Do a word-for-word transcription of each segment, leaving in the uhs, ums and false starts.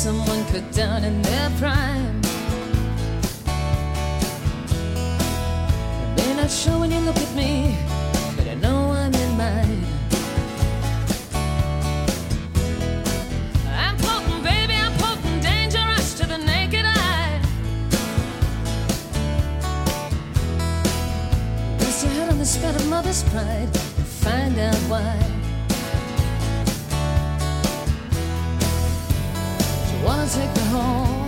someone cut down in their prime. It may not show when you look at me, but I know I'm in mine. I'm potent, baby, I'm potent, dangerous to the naked eye. Rest your head on the spit of mother's pride and find out why. Wanna take me home?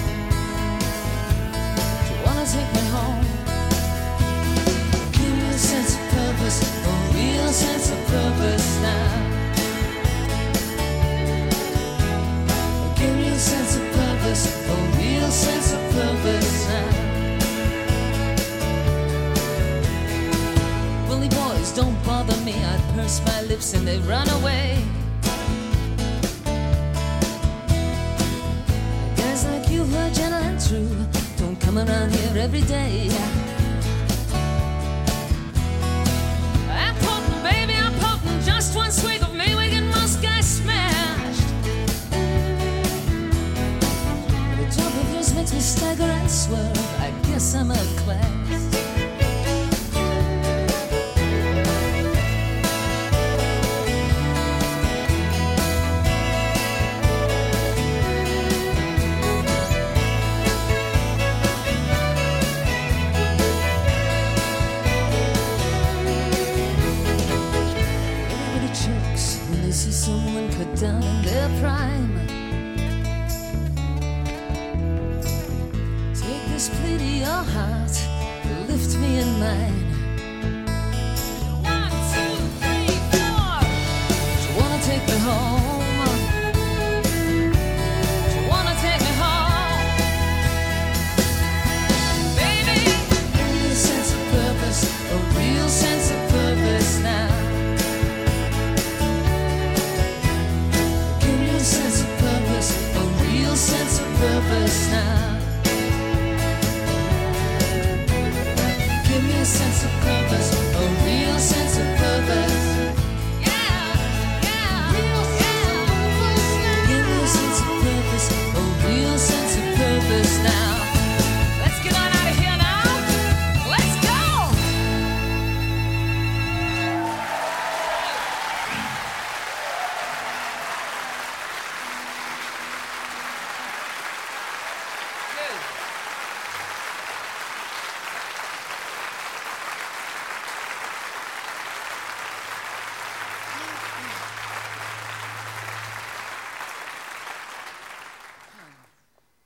Do you wanna take me home? Give me a sense of purpose, a real sense of purpose now. Give me a sense of purpose, a real sense of purpose now. Bully boys don't bother me, I purse my lips and they run away. You were gentle and true, don't come around here every day. I'm potent, baby, I'm potent, just one swig of me, we get most guys smashed. The talk of yours makes me stagger and swerve, I guess I'm outclassed. See someone cut down in their prime. Take this plea to your heart, lift me in mine.